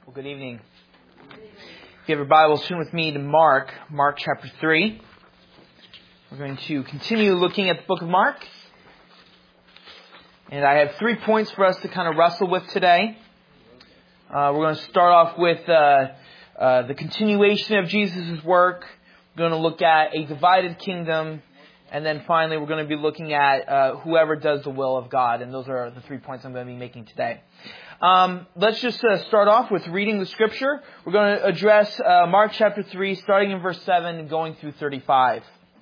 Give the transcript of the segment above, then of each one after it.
Well, good evening. If you have your Bibles, turn with me to Mark chapter 3. We're going to continue looking at the book of Mark. And I have 3 points for us to kind of wrestle with today. We're going to start off with the continuation of Jesus' work. We're going to look at a divided kingdom. And then finally, we're going to be looking at whoever does the will of God. And those are the 3 points I'm going to be making today. Let's just start off with reading the scripture. We're going to address Mark chapter 3, starting in verse 7 and going through 35.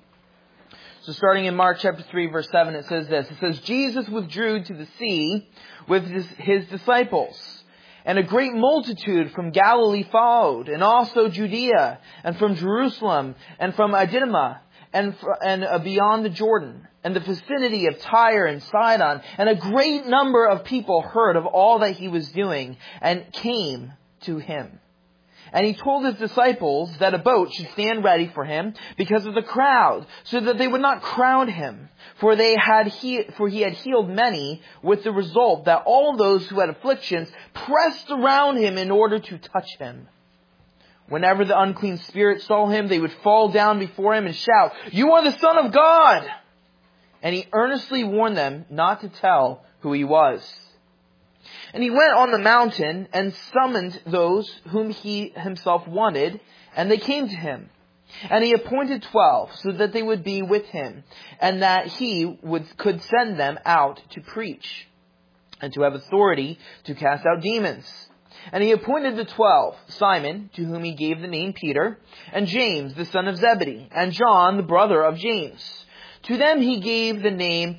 So starting in Mark chapter 3, verse 7, it says this. It says, Jesus withdrew to the sea with his disciples. And a great multitude from Galilee followed, and also Judea, and from Jerusalem, and from Idumea, and beyond the Jordan, and the vicinity of Tyre and Sidon. And a great number of people heard of all that he was doing, and came to him. And he told his disciples that a boat should stand ready for him because of the crowd, so that they would not crowd him. For he had healed many, with the result that all those who had afflictions pressed around him in order to touch him. Whenever the unclean spirits saw him, they would fall down before him and shout, "You are the Son of God!" And he earnestly warned them not to tell who he was. And he went on the mountain and summoned those whom he himself wanted, and they came to him. And he appointed 12, so that they would be with him, and that he could send them out to preach, and to have authority to cast out demons. And he appointed the 12, Simon, to whom he gave the name Peter, and James, the son of Zebedee, and John, the brother of James. To them he gave the name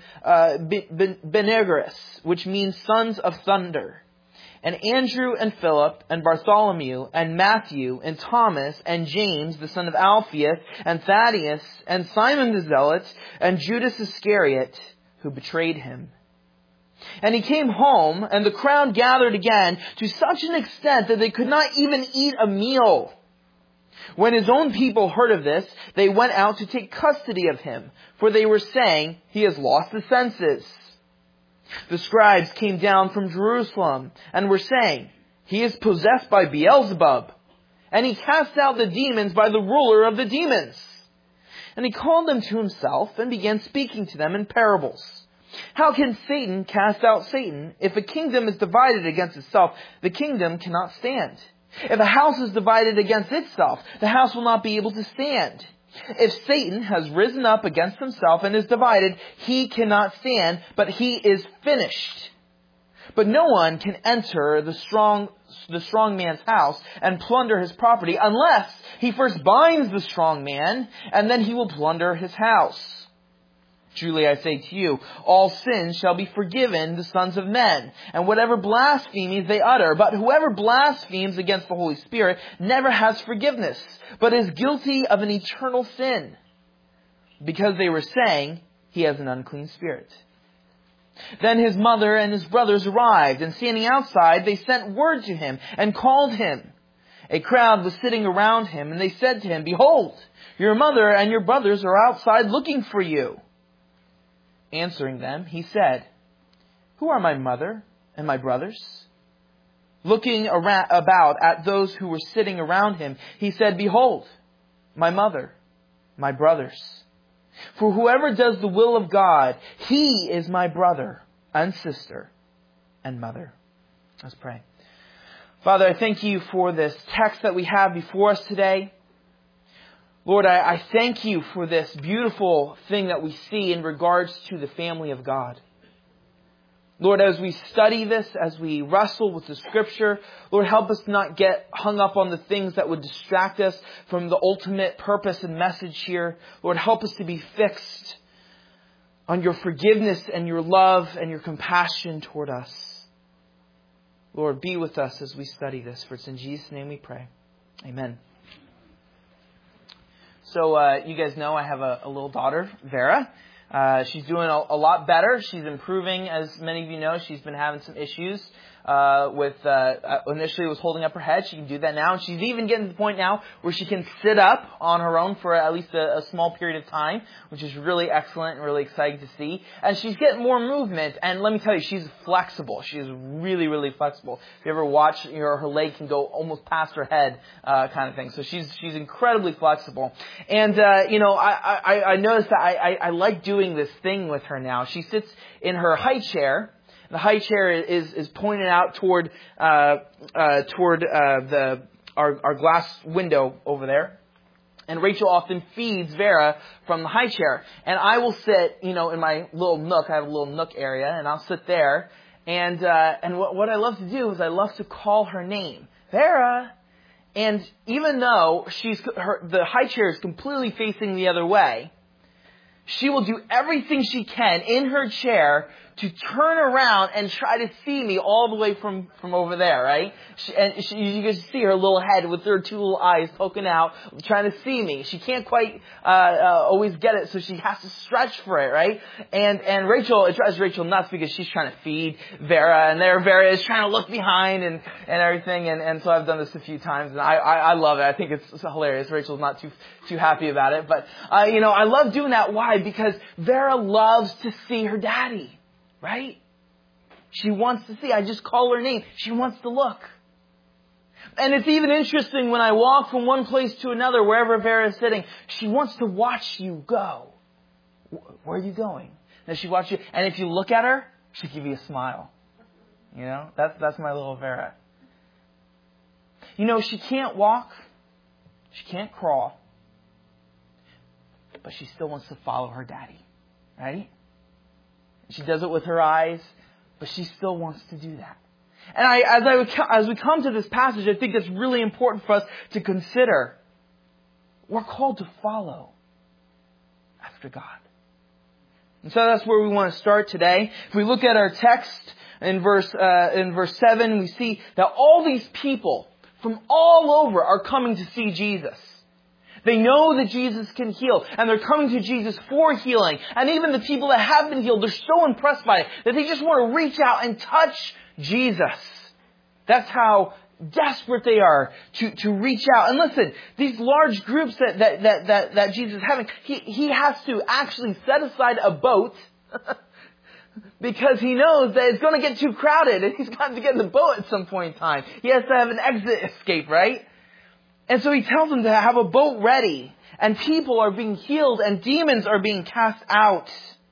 Boanerges, which means sons of thunder. And Andrew and Philip and Bartholomew and Matthew and Thomas and James, the son of Alphaeus, and Thaddeus and Simon the Zealot and Judas Iscariot, who betrayed him. And he came home, and the crowd gathered again to such an extent that they could not even eat a meal. When his own people heard of this, they went out to take custody of him, for they were saying, "He has lost the senses." The scribes came down from Jerusalem and were saying, "He is possessed by Beelzebub, and he casts out the demons by the ruler of the demons." And he called them to himself and began speaking to them in parables. "How can Satan cast out Satan? If a kingdom is divided against itself, the kingdom cannot stand. If a house is divided against itself, the house will not be able to stand. If Satan has risen up against himself and is divided, he cannot stand, but he is finished. But no one can enter the strong man's house and plunder his property unless he first binds the strong man, and then he will plunder his house. Truly I say to you, all sins shall be forgiven the sons of men, and whatever blasphemies they utter. But whoever blasphemes against the Holy Spirit never has forgiveness, but is guilty of an eternal sin, because they were saying, 'He has an unclean spirit.' Then his mother and his brothers arrived, and standing outside, they sent word to him and called him. A crowd was sitting around him, and they said to him, 'Behold, your mother and your brothers are outside looking for you.' Answering them, he said, 'Who are my mother and my brothers?' Looking about at those who were sitting around him, he said, 'Behold, my mother, my brothers. For whoever does the will of God, he is my brother and sister and mother.'" Let's pray. Father, I thank you for this text that we have before us today. Lord, I thank you for this beautiful thing that we see in regards to the family of God. Lord, as we study this, as we wrestle with the Scripture, Lord, help us not get hung up on the things that would distract us from the ultimate purpose and message here. Lord, help us to be fixed on your forgiveness and your love and your compassion toward us. Lord, be with us as we study this. For it's in Jesus' name we pray. Amen. So you guys know I have a little daughter, Vera. She's doing a lot better. She's improving. As many of you know, she's been having some issues initially it was holding up her head. She can do that now. And she's even getting to the point now where she can sit up on her own for at least a small period of time, which is really excellent and really exciting to see. And she's getting more movement. And let me tell you, she's flexible. She's really, really flexible. If you ever watch, her leg can go almost past her head, kind of thing. So she's incredibly flexible. And, I noticed that I like doing this thing with her now. She sits in her high chair. The high chair is pointed out toward our glass window over there. And Rachel often feeds Vera from the high chair. And I will sit, in my little nook. I have a little nook area, and I'll sit there. And what I love to do is I love to call her name, Vera. And even though the high chair is completely facing the other way, she will do everything she can in her chair to turn around and try to see me all the way from over there, right? You can see her little head with her two little eyes poking out, trying to see me. She can't quite always get it, so she has to stretch for it, right? And it drives Rachel nuts because she's trying to feed Vera, and there Vera is trying to look behind and everything. And so I've done this a few times, and I love it. I think it's hilarious. Rachel's not too happy about it, but I love doing that. Why? Because Vera loves to see her daddy. Right? She wants to see. I just call her name. She wants to look. And it's even interesting when I walk from one place to another, wherever Vera is sitting, she wants to watch you go. Where are you going? And she watches you. And if you look at her, she'll give you a smile. That's my little Vera. She can't walk. She can't crawl. But she still wants to follow her daddy. Right? She does it with her eyes, but she still wants to do that. And as we come to this passage, I think it's really important for us to consider. We're called to follow after God. And so that's where we want to start today. If we look at our text in verse 7, we see that all these people from all over are coming to see Jesus. They know that Jesus can heal, and they're coming to Jesus for healing. And even the people that have been healed, they're so impressed by it that they just want to reach out and touch Jesus. That's how desperate they are to reach out. And listen, these large groups that Jesus is having, he has to actually set aside a boat because he knows that it's going to get too crowded, and he's got to get in the boat at some point in time. He has to have an exit escape, right? And so he tells them to have a boat ready, and people are being healed, and demons are being cast out.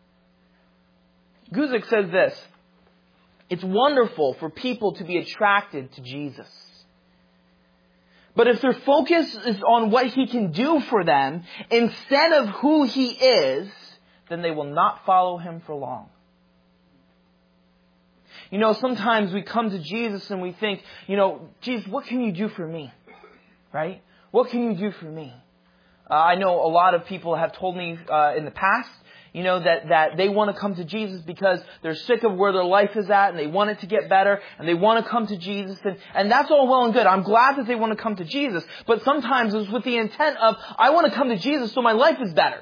Guzik says this: it's wonderful for people to be attracted to Jesus. But if their focus is on what he can do for them instead of who he is, then they will not follow him for long. Sometimes we come to Jesus and we think, Jesus, what can you do for me? Right? What can you do for me? I know a lot of people have told me in the past, that they want to come to Jesus because they're sick of where their life is at and they want it to get better and they want to come to Jesus. And that's all well and good. I'm glad that they want to come to Jesus. But sometimes it's with the intent of, I want to come to Jesus so my life is better.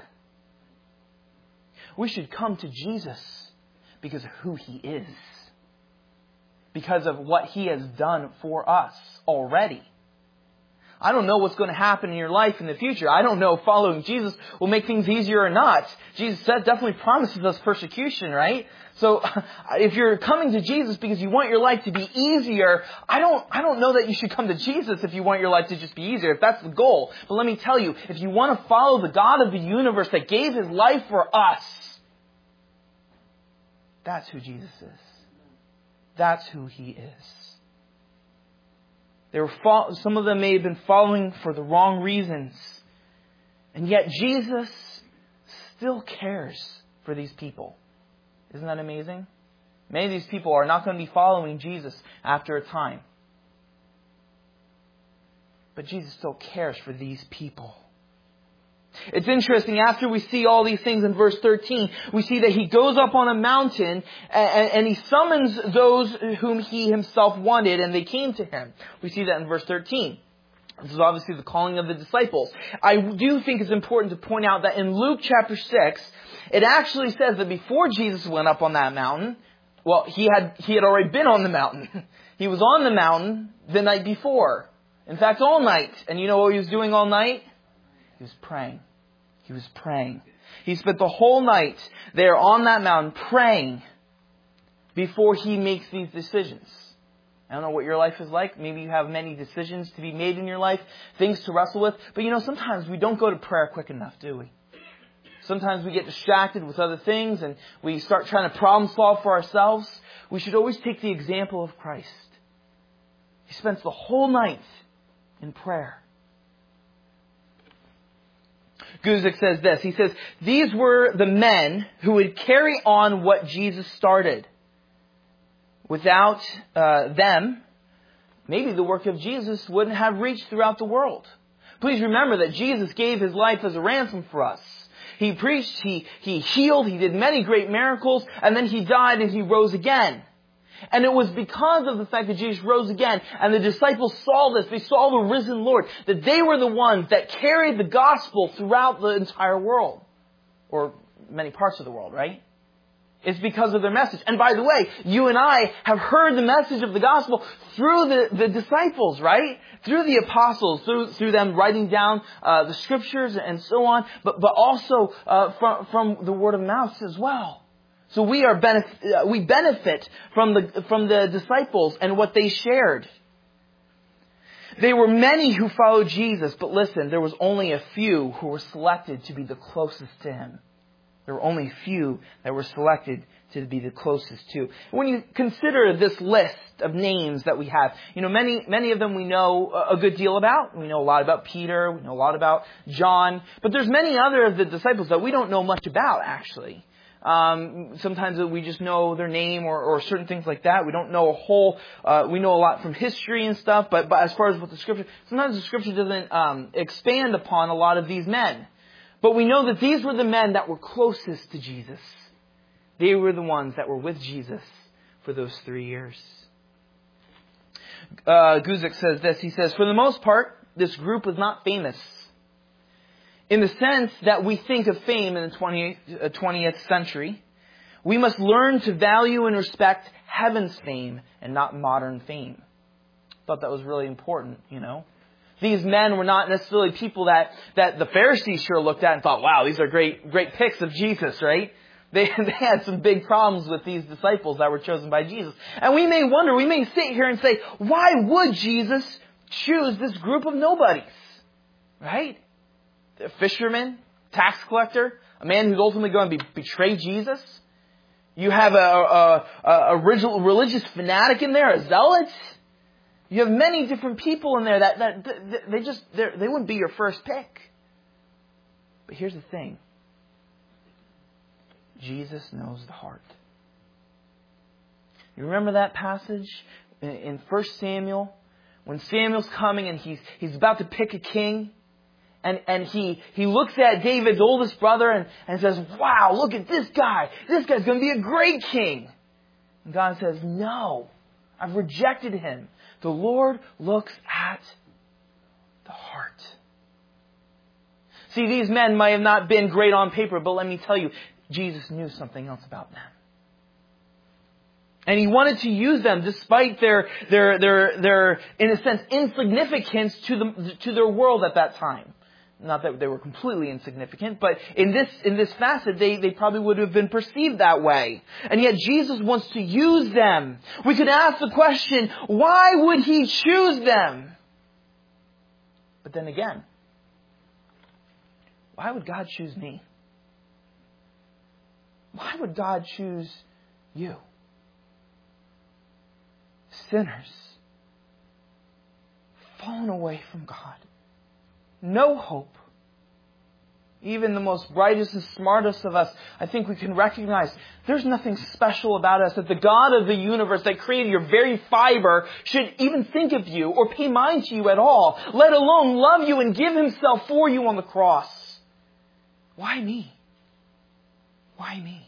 We should come to Jesus because of who he is. Because of what he has done for us already. I don't know what's going to happen in your life in the future. I don't know if following Jesus will make things easier or not. Jesus definitely promises us persecution, right? So if you're coming to Jesus because you want your life to be easier, I don't know that you should come to Jesus if you want your life to just be easier, if that's the goal. But let me tell you, if you want to follow the God of the universe that gave his life for us, that's who Jesus is. That's who he is. Some of them may have been following for the wrong reasons. And yet Jesus still cares for these people. Isn't that amazing? Many of these people are not going to be following Jesus after a time. But Jesus still cares for these people. It's interesting, after we see all these things in verse 13, we see that he goes up on a mountain and he summons those whom he himself wanted, and they came to him. We see that in verse 13. This is obviously the calling of the disciples. I do think it's important to point out that in Luke chapter 6, it actually says that before Jesus went up on that mountain, well, he had already been on the mountain. He was on the mountain the night before. In fact, all night. And you know what he was doing all night? He was praying. He was praying. He spent the whole night there on that mountain praying before he makes these decisions. I don't know what your life is like. Maybe you have many decisions to be made in your life, things to wrestle with. But sometimes we don't go to prayer quick enough, do we? Sometimes we get distracted with other things and we start trying to problem solve for ourselves. We should always take the example of Christ. He spends the whole night in prayer. Guzik says this. He says, these were the men who would carry on what Jesus started. Without them, maybe the work of Jesus wouldn't have reached throughout the world. Please remember that Jesus gave His life as a ransom for us. He preached, He healed, He did many great miracles, and then He died and He rose again. And it was because of the fact that Jesus rose again, and the disciples saw this, they saw the risen Lord, that they were the ones that carried the gospel throughout the entire world. Or many parts of the world, right? It's because of their message. And by the way, you and I have heard the message of the gospel through the disciples, right? Through the apostles, through them writing down the scriptures and so on, but also from the word of mouth as well. So we benefit from the disciples and what they shared. There were many who followed Jesus, but listen, there was only a few who were selected to be the closest to Him. There were only few that were selected to be the closest to. When you consider this list of names that we have, many of them we know a good deal about. We know a lot about Peter. We know a lot about John. But there's many other of the disciples that we don't know much about, actually. Sometimes we just know their name or certain things like that. We don't know a whole, we know a lot from history and stuff, but as far as what the Scripture, sometimes the Scripture doesn't expand upon a lot of these men. But we know that these were the men that were closest to Jesus. They were the ones that were with Jesus for those 3 years. Guzik says this. He says, for the most part, this group was not famous. In the sense that we think of fame in the 20th century, we must learn to value and respect heaven's fame and not modern fame. I thought that was really important, These men were not necessarily people that the Pharisees sure looked at and thought, wow, these are great picks of Jesus, right? They had some big problems with these disciples that were chosen by Jesus. And we may wonder, we may sit here and say, why would Jesus choose this group of nobodies? Right? A fisherman, tax collector, a man who's ultimately going to betray Jesus. You have a religious fanatic in there, a zealot. You have many different people in there that they wouldn't be your first pick. But here's the thing. Jesus knows the heart. You remember that passage in 1 Samuel? When Samuel's coming and he's about to pick a king. And he looks at David's oldest brother and says, wow, look at this guy. This guy's going to be a great king. And God says, no, I've rejected him. The Lord looks at the heart. See, these men might have not been great on paper, but let me tell you, Jesus knew something else about them. And He wanted to use them despite their in a sense, insignificance to their world at that time. Not that they were completely insignificant, but in this facet, they probably would have been perceived that way. And yet Jesus wants to use them. We could ask the question, why would He choose them? But then again, why would God choose me? Why would God choose you? Sinners, fallen away from God. No hope. Even the most brightest and smartest of us, I think we can recognize there's nothing special about us that the God of the universe that created your very fiber should even think of you or pay mind to you at all, let alone love you and give Himself for you on the cross. Why me? Why me?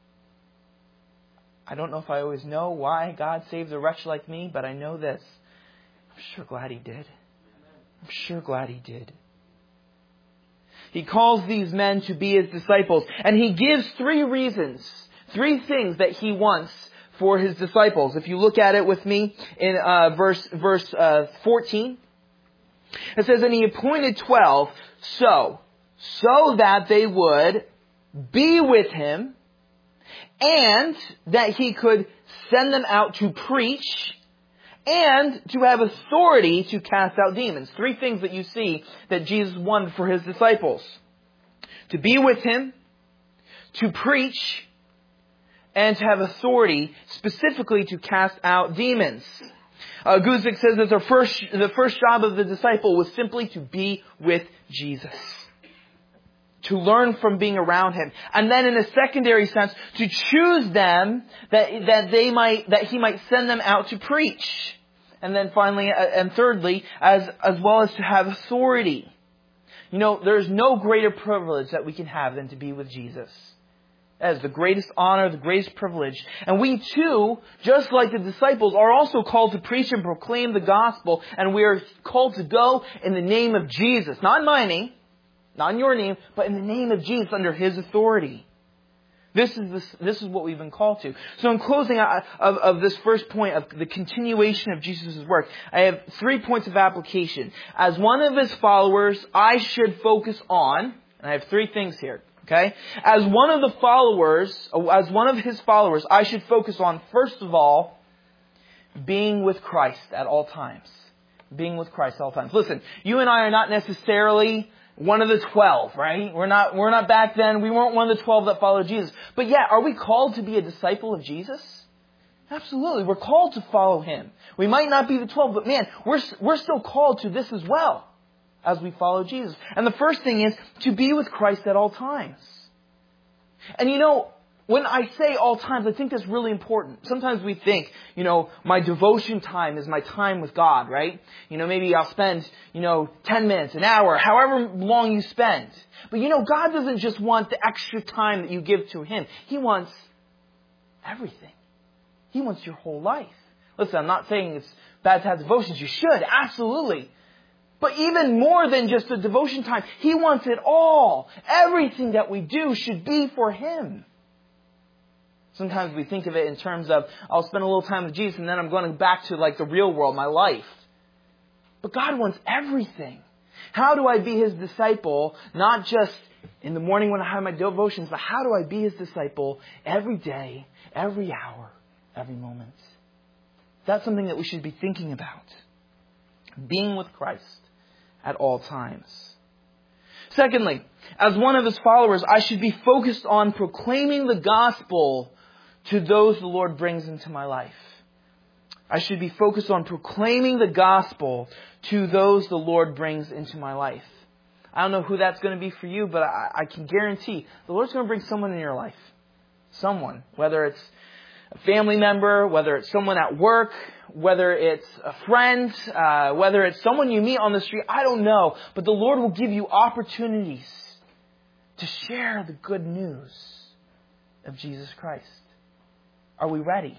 I don't know if I always know why God saved a wretch like me, but I know this. I'm sure glad He did. I'm sure glad He did. He calls these men to be His disciples. And He gives 3 reasons, 3 things that He wants for His disciples. If you look at it with me in verse 14, it says, and He appointed 12 so that they would be with Him and that He could send them out to preach and to have authority to cast out demons. 3 things that you see that Jesus wanted for His disciples. To be with Him, to preach, and to have authority specifically to cast out demons. Guzik says that the first job of the disciple was simply to be with Jesus. To learn from being around Him. And then in a secondary sense, to choose them that He might send them out to preach. And then finally, and thirdly, as well as to have authority. You know, there's no greater privilege that we can have than to be with Jesus. That is the greatest honor, the greatest privilege. And we too, just like the disciples, are also called to preach and proclaim the gospel. And we are called to go in the name of Jesus. Not in my name, not in your name, but in the name of Jesus under His authority. This is what we've been called to. So in closing of this first point of the continuation of Jesus' work, I have 3 points of application. As one of His followers, I should focus on, and I have 3 things here, okay? As one of His followers, I should focus on, first of all, being with Christ at all times. Being with Christ at all times. Listen, you and I are not necessarily one of the 12, right? We're not back then. We weren't one of the 12 that followed Jesus. But yeah, are we called to be a disciple of Jesus? Absolutely. We're called to follow Him. We might not be the 12, but man, we're still called to this as well as we follow Jesus. And the first thing is to be with Christ at all times. And you know, when I say all times, I think that's really important. Sometimes we think, you know, my devotion time is my time with God, right? You know, maybe I'll spend, 10 minutes, an hour, however long you spend. But you know, God doesn't just want the extra time that you give to Him. He wants everything. He wants your whole life. Listen, I'm not saying it's bad to have devotions. You should, absolutely. But even more than just the devotion time, He wants it all. Everything that we do should be for Him. Sometimes we think of it in terms of, I'll spend a little time with Jesus and then I'm going back to like the real world, my life. But God wants everything. How do I be His disciple, not just in the morning when I have my devotions, but how do I be His disciple every day, every hour, every moment? That's something that we should be thinking about. Being with Christ at all times. Secondly, as one of His followers, I should be focused on proclaiming the gospel to those the Lord brings into my life. I should be focused on proclaiming the gospel to those the Lord brings into my life. I don't know who that's going to be for you, but I can guarantee the Lord's going to bring someone in your life. Someone. Whether it's a family member, whether it's someone at work, whether it's a friend, whether it's someone you meet on the street, I don't know. But the Lord will give you opportunities to share the good news of Jesus Christ. Are we ready?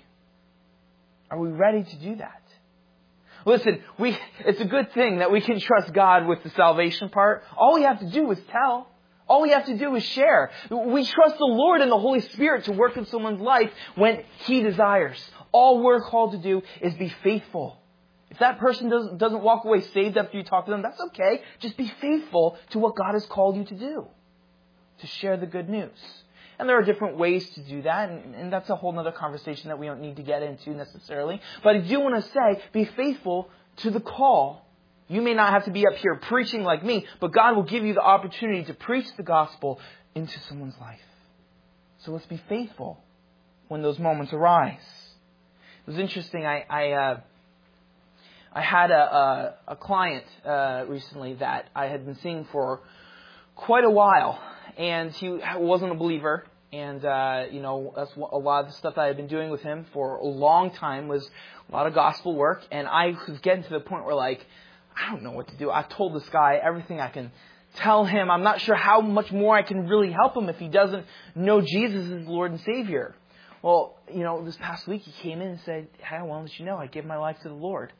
Are we ready to do that? Listen, it's a good thing that we can trust God with the salvation part. All we have to do is tell. All we have to do is share. We trust the Lord and the Holy Spirit to work in someone's life when He desires. All we're called to do is be faithful. If that person doesn't walk away saved after you talk to them, that's okay. Just be faithful to what God has called you to do. To share the good news. And there are different ways to do that, and that's a whole other conversation that we don't need to get into necessarily. But I do want to say, be faithful to the call. You may not have to be up here preaching like me, but God will give you the opportunity to preach the gospel into someone's life. So let's be faithful when those moments arise. It was interesting. I had a client recently that I had been seeing for quite a while, and he wasn't a believer. And that's a lot of the stuff that I had been doing with him for a long time was a lot of gospel work. And I was getting to the point where I don't know what to do. I've told this guy everything I can tell him. I'm not sure how much more I can really help him if he doesn't know Jesus as Lord and Savior. Well, this past week he came in and said, "Hey, I want to let you know I gave my life to the Lord."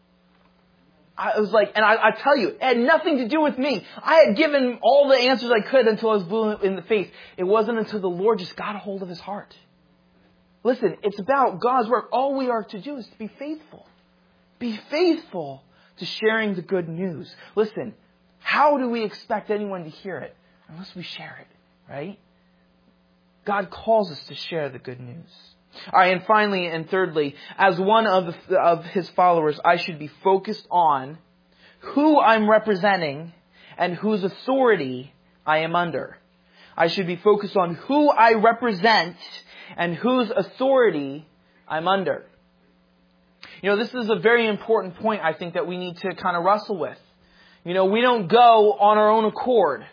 I was like, and I tell you, it had nothing to do with me. I had given all the answers I could until I was blue in the face. It wasn't until the Lord just got a hold of his heart. Listen, it's about God's work. All we are to do is to be faithful. Be faithful to sharing the good news. Listen, how do we expect anyone to hear it? Unless we share it, right? God calls us to share the good news. All right, and finally and thirdly, as one of His followers, I should be focused on who I'm representing and whose authority I am under. I should be focused on who I represent and whose authority I'm under. This is a very important point, I think, that we need to kind of wrestle with. We don't go on our own accord.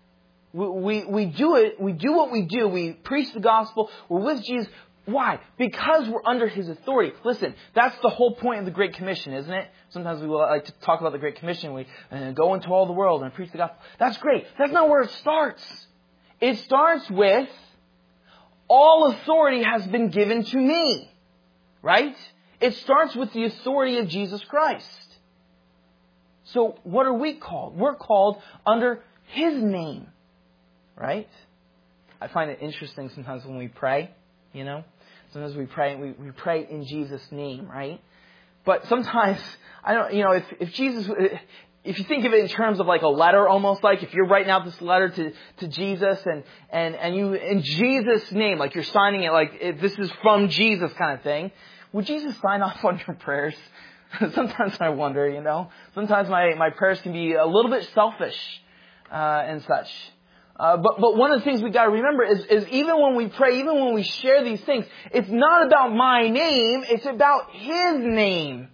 We do it. We do what we do. We preach the gospel. We're with Jesus. Why? Because we're under His authority. Listen, that's the whole point of the Great Commission, isn't it? Sometimes we like to talk about the Great Commission. We go into all the world and preach the gospel. That's great. That's not where it starts. It starts with, all authority has been given to me. Right? It starts with the authority of Jesus Christ. So what are we called? We're called under His name. Right? I find it interesting sometimes when we pray, Sometimes we pray and we pray in Jesus' name, right? But sometimes, if Jesus, if you think of it in terms of like a letter, almost like if you're writing out this letter to Jesus and you, in Jesus' name, like you're signing it like if this is from Jesus kind of thing, would Jesus sign off on your prayers? Sometimes I wonder, Sometimes my prayers can be a little bit selfish and such. But one of the things we got to remember is even when we pray, even when we share these things, it's not about my name, it's about His name.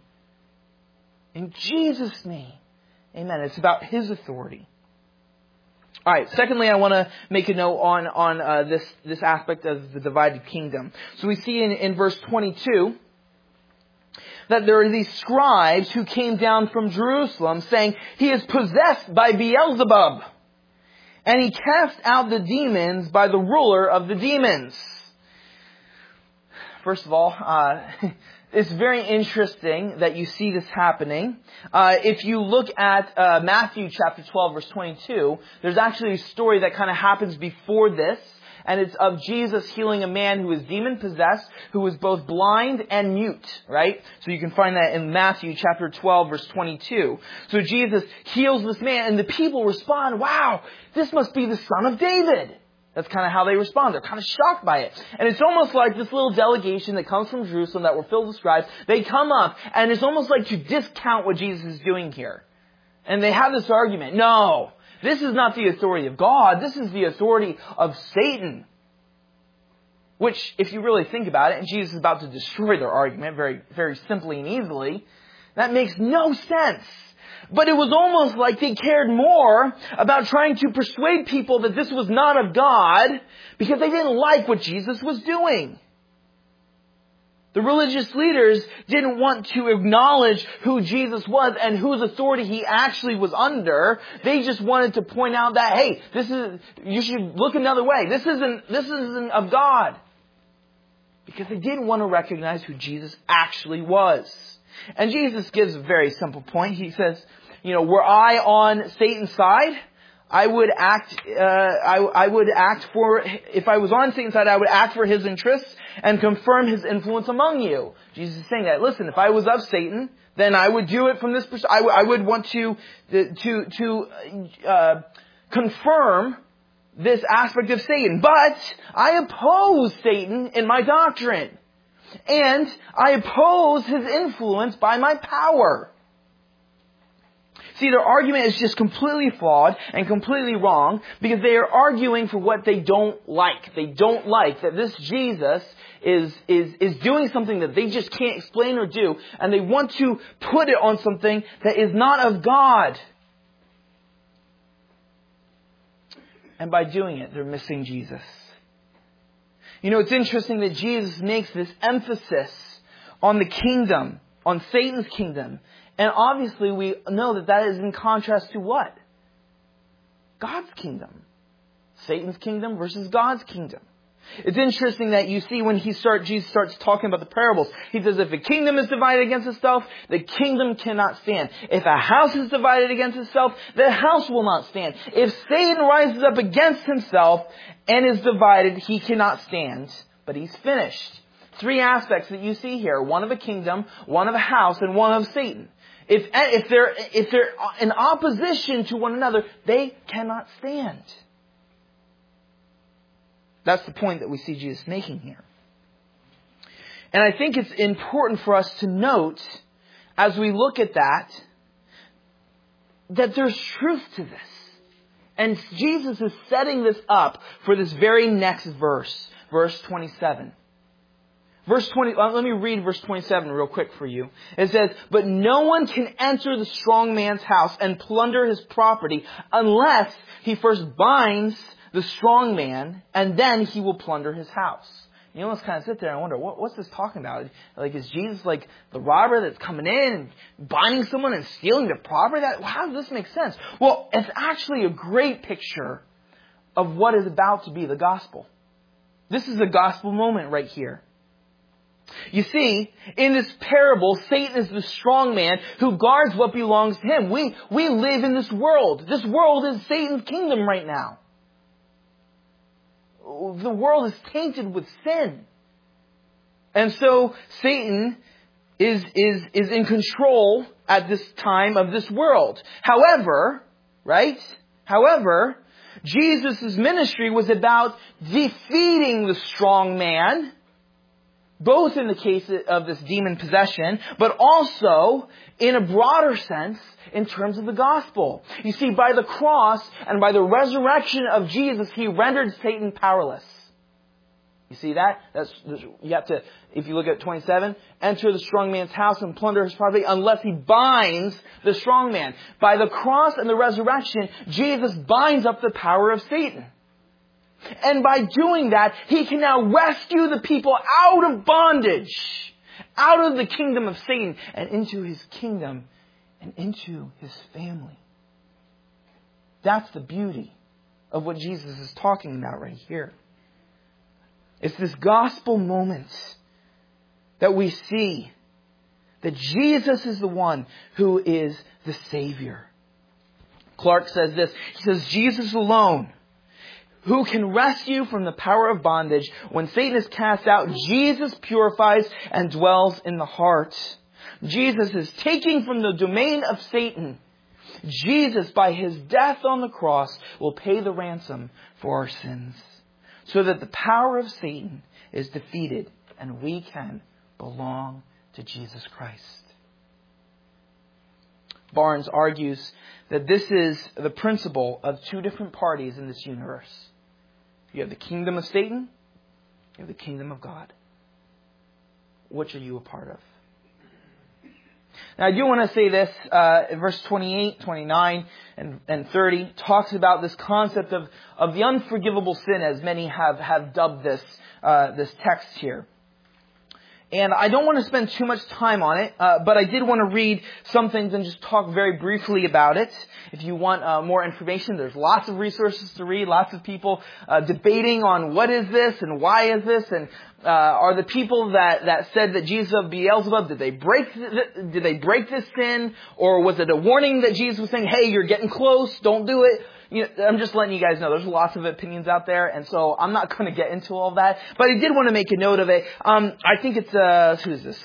In Jesus' name. Amen. It's about His authority. All right. Secondly, I want to make a note on this aspect of the divided kingdom. So we see in verse 22 that there are these scribes who came down from Jerusalem saying, "He is possessed by Beelzebub. And he cast out the demons by the ruler of the demons." First of all, it's very interesting that you see this happening. If you look at Matthew chapter 12, verse 22, there's actually a story that kind of happens before this. And it's of Jesus healing a man who was demon-possessed, who was both blind and mute, right? So you can find that in Matthew chapter 12, verse 22. So Jesus heals this man, and the people respond, "Wow, this must be the Son of David." That's kind of how they respond. They're kind of shocked by it. And it's almost like this little delegation that comes from Jerusalem that were filled with scribes. They come up, and it's almost like to discount what Jesus is doing here. And they have this argument. No. This is not the authority of God. This is the authority of Satan. Which, if you really think about it, and Jesus is about to destroy their argument very, very simply and easily, that makes no sense. But it was almost like they cared more about trying to persuade people that this was not of God because they didn't like what Jesus was doing. The religious leaders didn't want to acknowledge who Jesus was and whose authority He actually was under. They just wanted to point out that, hey, you should look another way. This isn't of God. Because they didn't want to recognize who Jesus actually was. And Jesus gives a very simple point. He says, were I on Satan's side, I would act for, if I was on Satan's side, I would act for his interests and confirm his influence among you. Jesus is saying that, listen, if I was of Satan, then I would do it from this perspective. I would want to confirm this aspect of Satan. But I oppose Satan in my doctrine. And I oppose his influence by my power. See, their argument is just completely flawed and completely wrong because they are arguing for what they don't like. They don't like that this Jesus is doing something that they just can't explain or do, and they want to put it on something that is not of God. And by doing it, they're missing Jesus. It's interesting that Jesus makes this emphasis on the kingdom, on Satan's kingdom. And obviously we know that is in contrast to what? God's kingdom. Satan's kingdom versus God's kingdom. It's interesting that you see when Jesus starts talking about the parables. He says if a kingdom is divided against itself, the kingdom cannot stand. If a house is divided against itself, the house will not stand. If Satan rises up against himself and is divided, he cannot stand, but he's finished. three aspects that you see here. One of a kingdom, one of a house, and one of Satan. If they're in opposition to one another, they cannot stand. That's the point that we see Jesus making here. And I think it's important for us to note, as we look at that there's truth to this. And Jesus is setting this up for this very next verse, verse 27. Let me read verse 27 real quick for you. It says, "But no one can enter the strong man's house and plunder his property unless he first binds the strong man, and then he will plunder his house." You almost kind of sit there and wonder, what's this talking about? Like, is Jesus like the robber that's coming in and binding someone and stealing their property? How does this make sense? Well, it's actually a great picture of what is about to be the gospel. This is a gospel moment right here. You see, in this parable, Satan is the strong man who guards what belongs to him. We live in this world. This world is Satan's kingdom right now. The world is tainted with sin. And so Satan is in control at this time of this world. However, Jesus' ministry was about defeating the strong man, both in the case of this demon possession, but also in a broader sense in terms of the gospel. You see, by the cross and by the resurrection of Jesus, he rendered Satan powerless. You see that? You have to, if you look at 27, enter the strong man's house and plunder his property unless he binds the strong man. By the cross and the resurrection, Jesus binds up the power of Satan. And by doing that, he can now rescue the people out of bondage, out of the kingdom of Satan, and into his kingdom and into his family. That's the beauty of what Jesus is talking about right here. It's this gospel moment that we see that Jesus is the one who is the Savior. Clark says this. He says, Jesus alone, who can rescue from the power of bondage. When Satan is cast out, Jesus purifies and dwells in the heart. Jesus is taking from the domain of Satan. Jesus, by his death on the cross, will pay the ransom for our sins, so that the power of Satan is defeated and we can belong to Jesus Christ. Barnes argues that this is the principle of two different parties in this universe. You have the kingdom of Satan, you have the kingdom of God. Which are you a part of? Now, I do want to say this, verse 28, 29, and 30 talks about this concept of the unforgivable sin, as many have dubbed this text here. And I don't want to spend too much time on it, but I did want to read some things and just talk very briefly about it. If you want more information, there's lots of resources to read, lots of people debating on what is this and why is this, and are the people that said that Jesus of Beelzebub, did they break this sin, or was it a warning that Jesus was saying, hey, you're getting close, don't do it? You know, I'm just letting you guys know there's lots of opinions out there, and so I'm not going to get into all that. But I did want to make a note of it. I think it's who is this?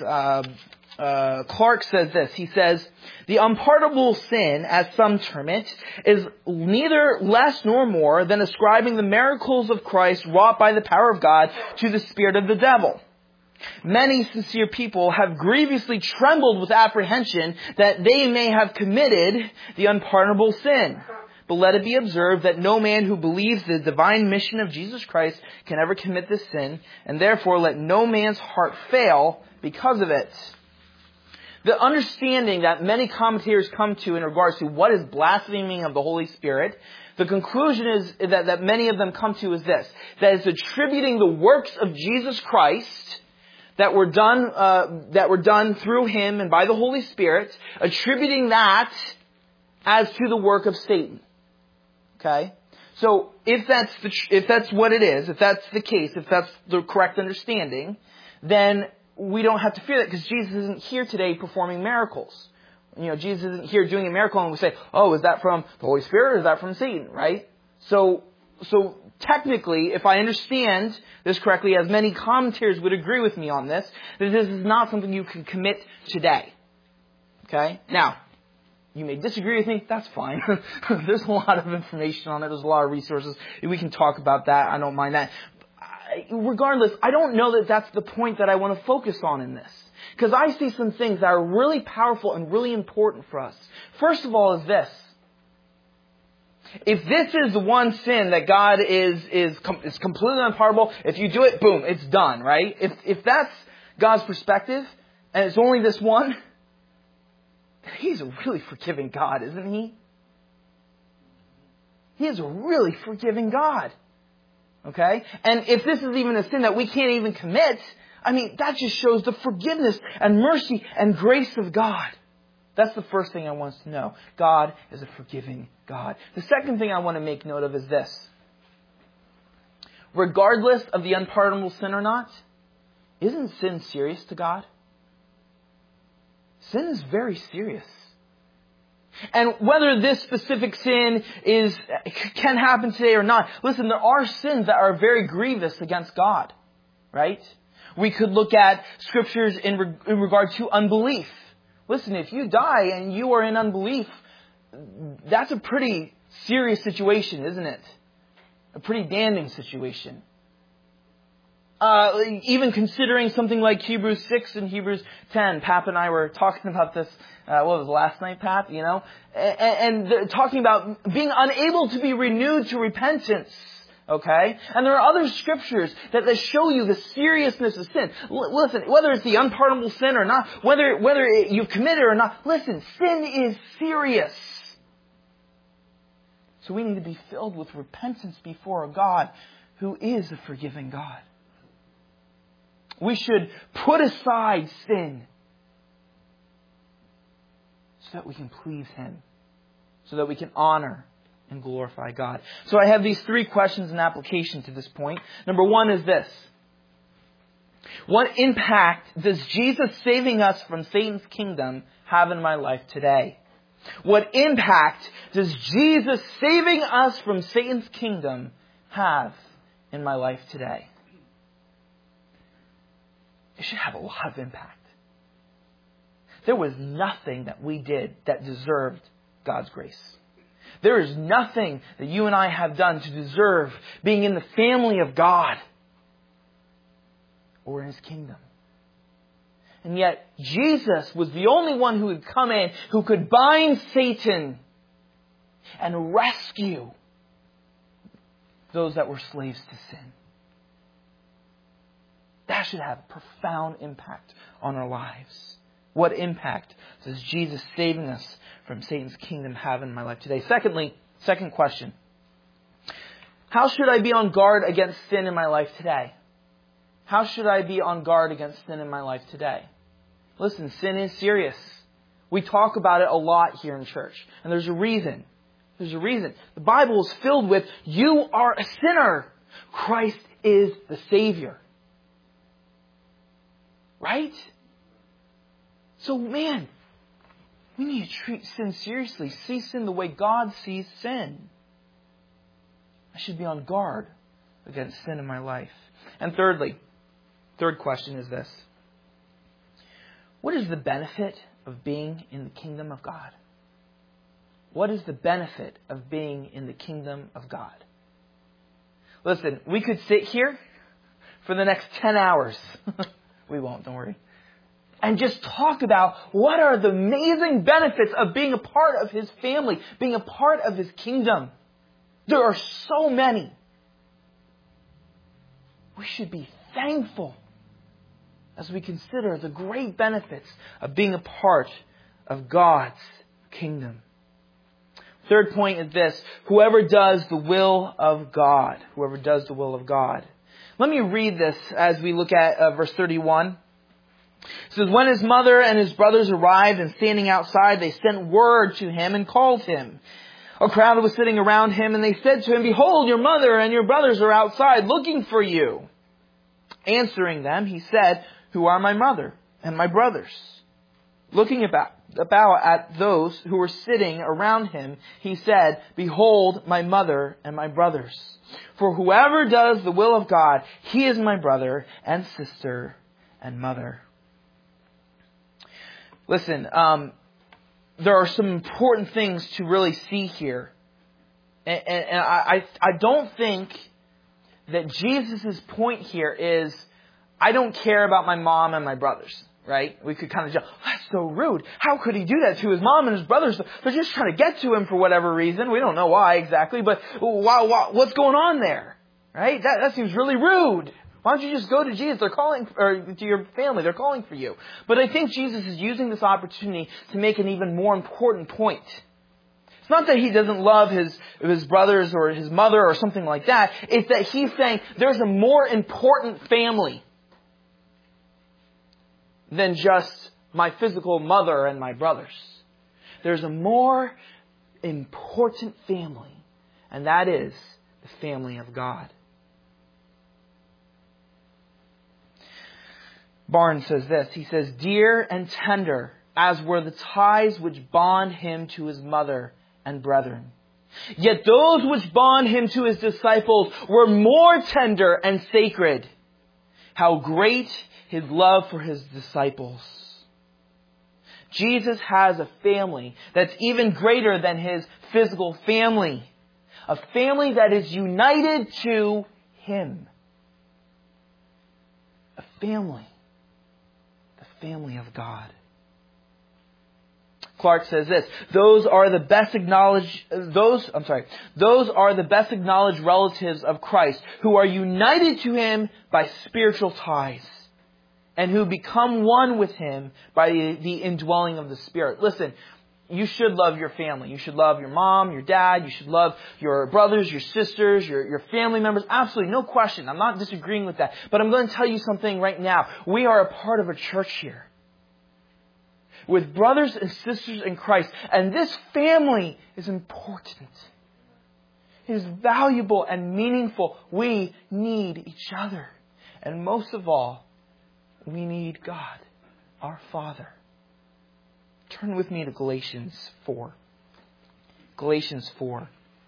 Clark says this. He says, "The unpardonable sin, as some term it, is neither less nor more than ascribing the miracles of Christ wrought by the power of God to the spirit of the devil. Many sincere people have grievously trembled with apprehension that they may have committed the unpardonable sin. But let it be observed that no man who believes the divine mission of Jesus Christ can ever commit this sin, and therefore let no man's heart fail because of it." The understanding that many commentators come to in regards to what is blaspheming of the Holy Spirit, the conclusion is that many of them come to is this: that it's attributing the works of Jesus Christ that were done through him and by the Holy Spirit, attributing that as to the work of Satan. Okay? So if that's what it is, if that's the case, if that's the correct understanding, then we don't have to fear that, because Jesus isn't here today performing miracles. You know, Jesus isn't here doing a miracle and we say, oh, is that from the Holy Spirit or is that from Satan, right? So So technically, if I understand this correctly, as many commentators would agree with me on this, that this is not something you can commit today. Okay? Now, you may disagree with me. That's fine. There's a lot of information on it. There's a lot of resources. We can talk about that. I don't mind that. Regardless, I don't know that that's the point that I want to focus on in this. Because I see some things that are really powerful and really important for us. First of all is this. If this is the one sin that God is completely unpardonable, if you do it, boom, it's done, right? If that's God's perspective, and it's only this one, He's a really forgiving God, isn't He? He is a really forgiving God. Okay? And if this is even a sin that we can't even commit, that just shows the forgiveness and mercy and grace of God. That's the first thing I want us to know. God is a forgiving God. The second thing I want to make note of is this. Regardless of the unpardonable sin or not, isn't sin serious to God? Sin is very serious. And whether this specific sin can happen today or not, listen, there are sins that are very grievous against God, right? We could look at scriptures in regard to unbelief. Listen, if you die and you are in unbelief, that's a pretty serious situation, isn't it? A pretty damning situation. Even considering something like Hebrews 6 and Hebrews 10. Pap and I were talking about this, what was it, last night, Pap, and talking about being unable to be renewed to repentance. Okay? And there are other scriptures that show you the seriousness of sin. Listen, whether it's the unpardonable sin or not, whether you've committed or not, listen, sin is serious. So we need to be filled with repentance before a God who is a forgiving God. We should put aside sin so that we can please Him, so that we can honor and glorify God. So I have these 3 questions in application to this point. Number 1 is this. What impact does Jesus saving us from Satan's kingdom have in my life today? What impact does Jesus saving us from Satan's kingdom have in my life today? It should have a lot of impact. There was nothing that we did that deserved God's grace. There is nothing that you and I have done to deserve being in the family of God or in His kingdom. And yet, Jesus was the only one who could come in, who could bind Satan and rescue those that were slaves to sin. That should have a profound impact on our lives. What impact does Jesus saving us from Satan's kingdom have in my life today? Second question. How should I be on guard against sin in my life today? How should I be on guard against sin in my life today? Listen, sin is serious. We talk about it a lot here in church. And there's a reason. There's a reason. The Bible is filled with, you are a sinner. Christ is the Savior. Right? So, man, we need to treat sin seriously. See sin the way God sees sin. I should be on guard against sin in my life. And thirdly, third question is this. What is the benefit of being in the kingdom of God? What is the benefit of being in the kingdom of God? Listen, we could sit here for the next 10 hours. We won't, don't worry. And just talk about what are the amazing benefits of being a part of His family, being a part of His kingdom. There are so many. We should be thankful as we consider the great benefits of being a part of God's kingdom. Third point is this. Whoever does the will of God. Whoever does the will of God. Let me read this as we look at verse 31. It says, when his mother and his brothers arrived and standing outside, they sent word to him and called him. A crowd was sitting around him, and they said to him, behold, your mother and your brothers are outside looking for you. Answering them, he said, who are my mother and my brothers? Looking about at those who were sitting around him, he said, "Behold my mother and my brothers. For whoever does the will of God, he is my brother and sister and mother." Listen, there are some important things to really see here. And I don't think that Jesus' point here is, I don't care about my mom and my brothers. Right? We could kind of jump, that's so rude. How could he do that to his mom and his brothers? They're just trying to get to him for whatever reason. We don't know why exactly, but what's going on there? Right? That seems really rude. Why don't you just go to Jesus? They're calling, or to your family. They're calling for you. But I think Jesus is using this opportunity to make an even more important point. It's not that he doesn't love his brothers or his mother or something like that. It's that he's saying there's a more important family than just my physical mother and my brothers. There's a more important family, and that is the family of God. Barnes says this. He says, "Dear and tender as were the ties which bond him to his mother and brethren. Yet those which bond him to his disciples were more tender and sacred. How great his love for his disciples." Jesus has a family that's even greater than his physical family. A family that is united to him. A family. The family of God. Clark says this, those are the best acknowledged relatives of Christ who are united to him by spiritual ties and who become one with him by the indwelling of the Spirit. Listen, you should love your family. You should love your mom, your dad. You should love your brothers, your sisters, your family members. Absolutely, no question. I'm not disagreeing with that. But I'm going to tell you something right now. We are a part of a church here with brothers and sisters in Christ. And this family is important. It is valuable and meaningful. We need each other. And most of all, we need God, our Father. Turn with me to Galatians 4. Galatians 4.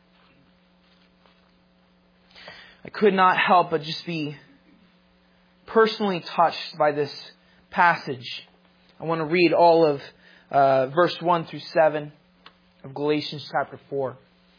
I could not help but just be personally touched by this passage. I want to read all of verse 1 through 7 of Galatians chapter 4.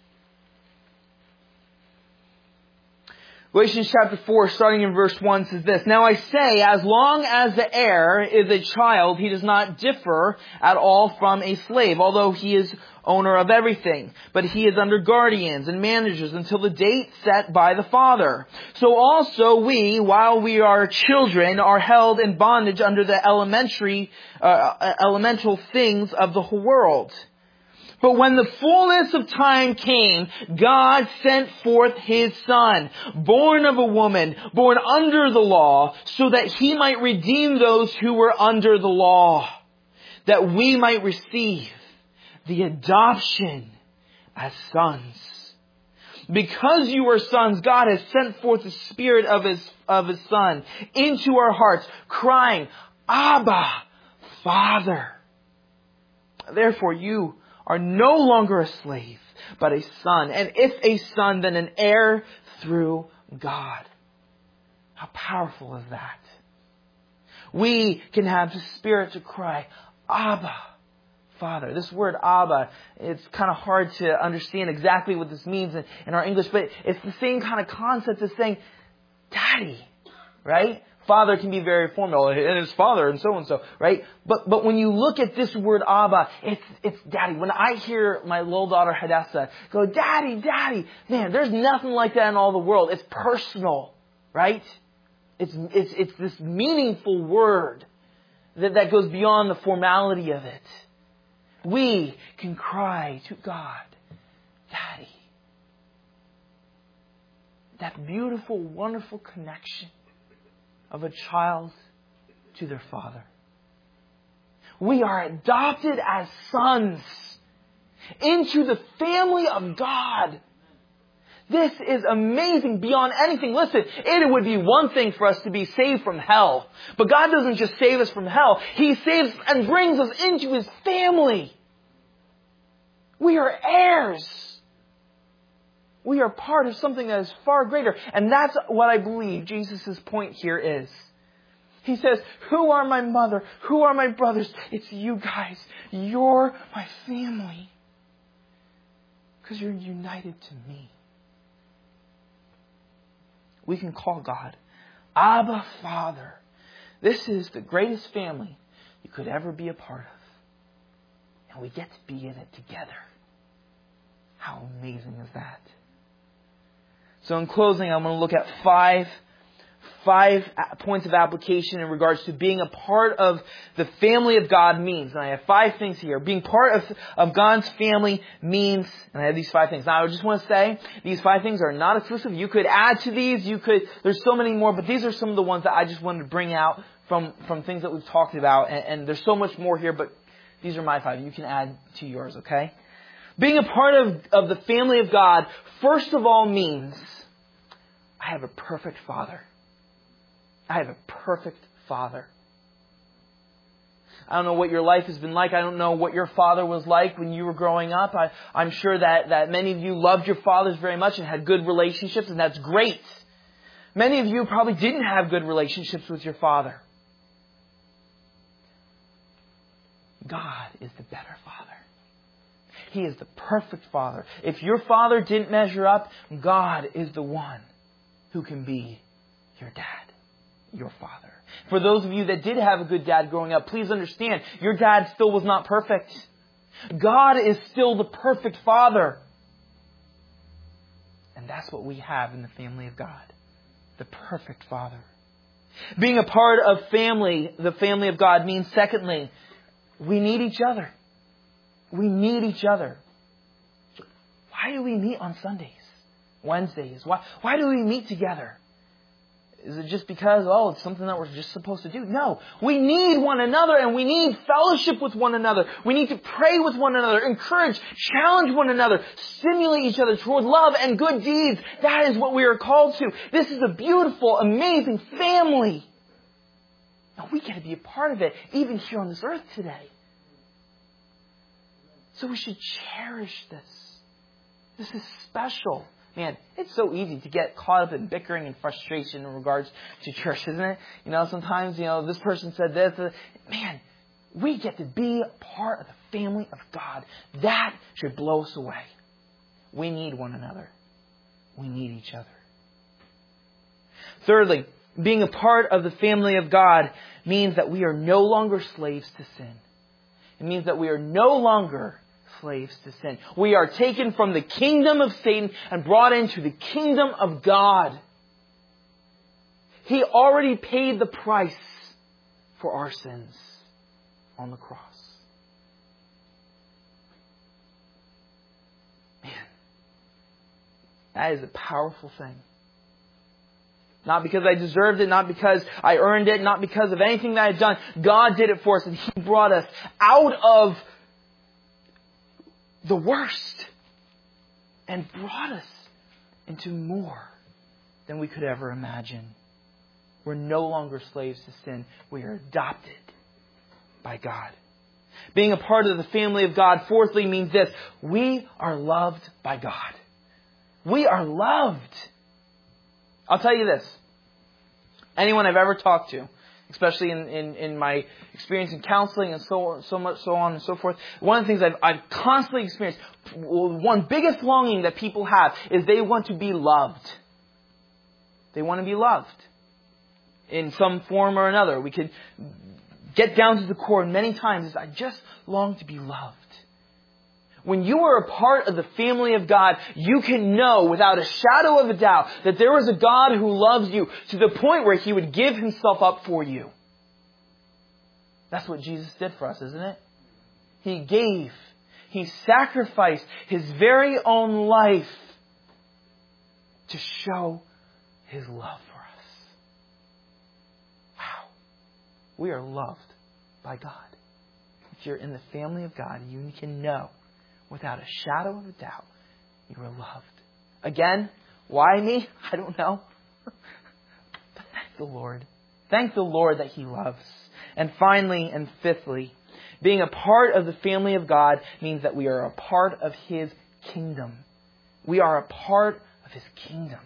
Galatians chapter 4, starting in verse 1, says this, "Now I say, as long as the heir is a child, he does not differ at all from a slave, although he is owner of everything. But he is under guardians and managers until the date set by the father. So also we, while we are children, are held in bondage under the elemental things of the whole world. But when the fullness of time came, God sent forth His Son, born of a woman, born under the law, so that He might redeem those who were under the law, that we might receive the adoption as sons. Because you are sons, God has sent forth the Spirit of His Son into our hearts, crying, Abba, Father. Therefore you are no longer a slave, but a son. And if a son, then an heir through God. How powerful is that? We can have the Spirit to cry, Abba, Father. This word Abba, it's kind of hard to understand exactly what this means in our English, but it's the same kind of concept as saying, Daddy, right? Father can be very formal, and his father, and so, right? But when you look at this word Abba, it's Daddy. When I hear my little daughter Hadessa go, Daddy, Daddy, man, there's nothing like that in all the world. It's personal, right? It's this meaningful word that goes beyond the formality of it. We can cry to God, Daddy. That beautiful, wonderful connection of a child to their father. We are adopted as sons into the family of God. This is amazing beyond anything. Listen, it would be one thing for us to be saved from hell. But God doesn't just save us from hell. He saves and brings us into His family. We are heirs. We are part of something that is far greater. And that's what I believe Jesus' point here is. He says, who are my mother? Who are my brothers? It's you guys. You're my family. Because you're united to me. We can call God Abba, Father. This is the greatest family you could ever be a part of. And we get to be in it together. How amazing is that? So in closing, I'm going to look at five points of application in regards to being a part of the family of God means. And I have 5 things here. Being part of God's family means, and I have these 5 things. Now I just want to say, these 5 things are not exclusive. You could add to these. There's so many more, but these are some of the ones that I just wanted to bring out from things that we've talked about. And there's so much more here, but these are my 5. You can add to yours, okay? Being a part of the family of God, first of all, means I have a perfect Father. I have a perfect Father. I don't know what your life has been like. I don't know what your father was like when you were growing up. I'm sure that many of you loved your fathers very much and had good relationships, and that's great. Many of you probably didn't have good relationships with your father. God is the better Father. He is the perfect Father. If your father didn't measure up, God is the one who can be your dad, your father. For those of you that did have a good dad growing up, please understand, your dad still was not perfect. God is still the perfect Father. And that's what we have in the family of God. The perfect Father. Being a part of the family of God, means, secondly, we need each other. We need each other. Why do we meet on Sundays, Wednesdays? Why do we meet together? Is it just because, it's something that we're just supposed to do? No. We need one another, and we need fellowship with one another. We need to pray with one another, encourage, challenge one another, stimulate each other toward love and good deeds. That is what we are called to. This is a beautiful, amazing family. And we get to be a part of it, even here on this earth today. So we should cherish this. This is special. Man, it's so easy to get caught up in bickering and frustration in regards to church, isn't it? Sometimes, this person said this. Man, we get to be part of the family of God. That should blow us away. We need one another. We need each other. Thirdly, being a part of the family of God means that we are no longer slaves to sin. It means that we are no longer slaves to sin. We are taken from the kingdom of Satan and brought into the kingdom of God. He already paid the price for our sins on the cross. Man, that is a powerful thing. Not because I deserved it, not because I earned it, not because of anything that I've done. God did it for us, and He brought us out of the worst and brought us into more than we could ever imagine. We're no longer slaves to sin. We are adopted by God. Being a part of the family of God, fourthly, means this: we are loved by God. We are loved. I'll tell you this. Anyone I've ever talked to, especially in my experience in counseling and so on and so forth, one of the things I've constantly experienced, one biggest longing that people have is they want to be loved. They want to be loved in some form or another. We could get down to the core, and many times is I just long to be loved. When you are a part of the family of God, you can know without a shadow of a doubt that there is a God who loves you to the point where He would give Himself up for you. That's what Jesus did for us, isn't it? He gave. He sacrificed His very own life to show His love for us. Wow. We are loved by God. If you're in the family of God, you can know without a shadow of a doubt, you are loved Again, why me? I don't know. But thank the Lord. Thank the Lord that He loves. And finally and fifthly, being a part of the family of God means that we are a part of His kingdom. We are a part of His kingdom.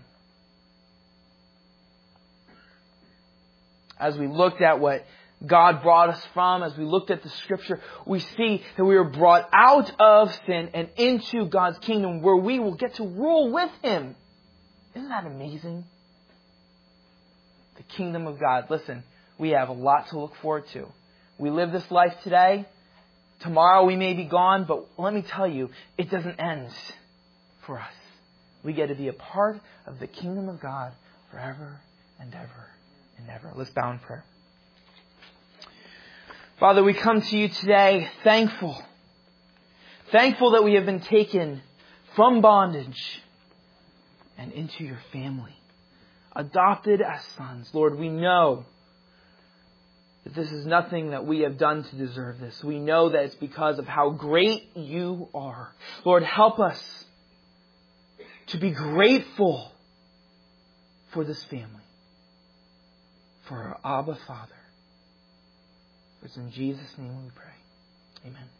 As we looked at what God brought us from, as we looked at the Scripture, we see that we were brought out of sin and into God's kingdom where we will get to rule with Him. Isn't that amazing? The kingdom of God. Listen, we have a lot to look forward to. We live this life today. Tomorrow we may be gone, but let me tell you, it doesn't end for us. We get to be a part of the kingdom of God forever and ever and ever. Let's bow in prayer. Father, we come to You today thankful. Thankful that we have been taken from bondage and into Your family. Adopted as sons. Lord, we know that this is nothing that we have done to deserve this. We know that it's because of how great You are. Lord, help us to be grateful for this family, for our Abba Father. It's in Jesus' name we pray. Amen.